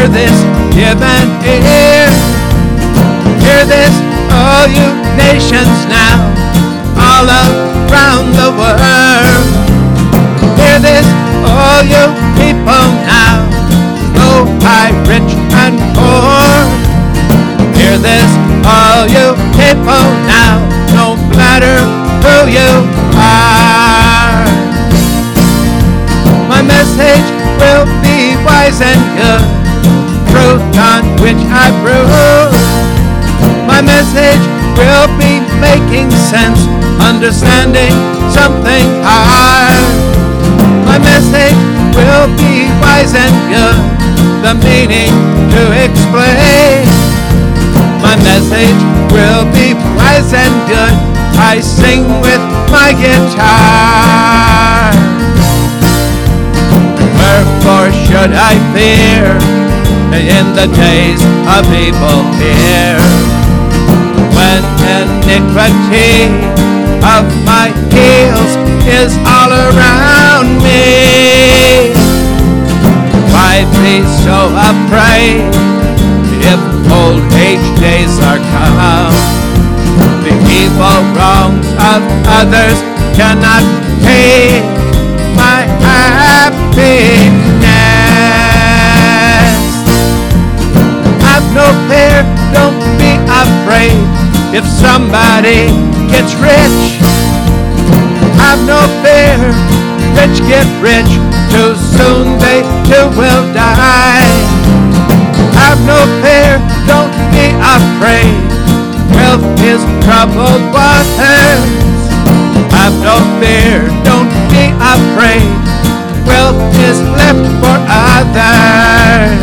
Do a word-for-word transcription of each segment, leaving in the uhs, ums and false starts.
Hear this, give an ear. Hear this, all you nations now, all around the world. Hear this, all you people now, low, high, rich, and poor. Hear this, all you people now, no matter who you are. My message will be wise and good, truth on which I brood. My message will be making sense, understanding something hard. My message will be wise and good, the meaning to explain. My message will be wise and good, I sing with my guitar. Wherefore should I fear in the days of evil here, when iniquity of my heels is all around me? Why be so afraid if old age days are come? The evil wrongs of others cannot take my happiness. Have no fear, don't be afraid if somebody gets rich. Have no fear, rich get rich, too soon they too will die. Have no fear, don't be afraid, wealth is troubled waters. Have no fear, don't be afraid, wealth is left for others.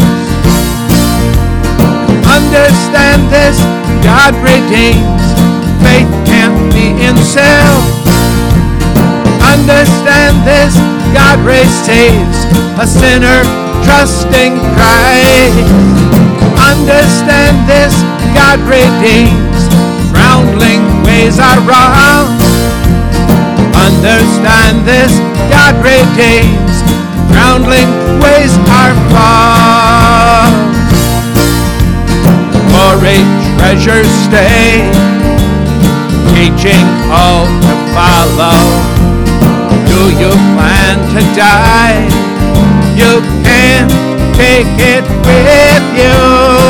Understand this, God redeems, faith can't be in self. Understand this, God receives a sinner trusting Christ. Understand this, God redeems, groundling ways are wrong. Understand this, God redeems, groundling ways are wrong. Glory treasures stay, teaching all to follow. Do you plan to die? You can take it with you.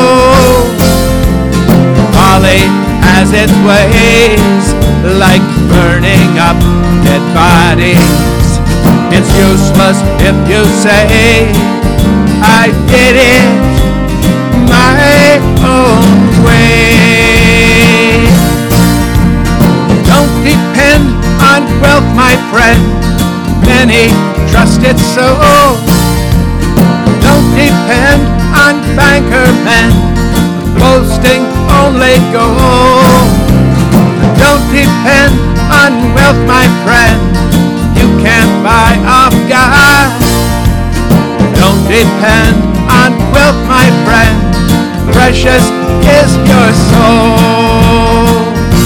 Folly has its ways, like burning up dead bodies. It's useless if you say, I did it my own way. Don't depend on wealth, my friend, many trust it so. Don't depend on banker men, boasting only gold. Don't depend on wealth, my friend, you can't buy off God. Don't depend on wealth, my friend, precious is your soul.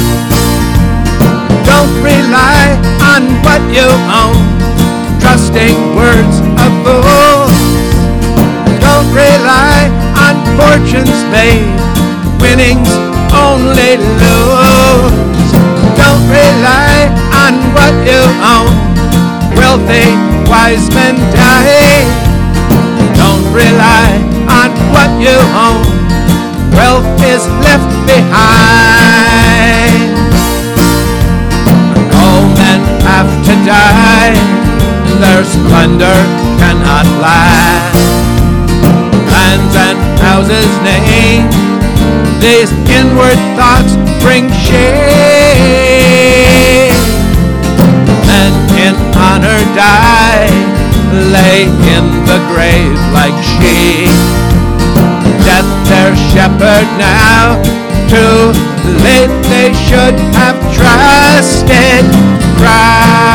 Don't rely on what you own, trusting words of fools. Don't rely on fortunes made, winnings only lose. Don't rely on what you own, wealthy wise men die. Don't rely on what you own, wealth is left behind. All men have to die, their splendor cannot last. Lands and houses named, these inward thoughts bring shame. Men in honor die, lay in the grave like sheep. Death their shepherd now, too late they should have trusted Christ.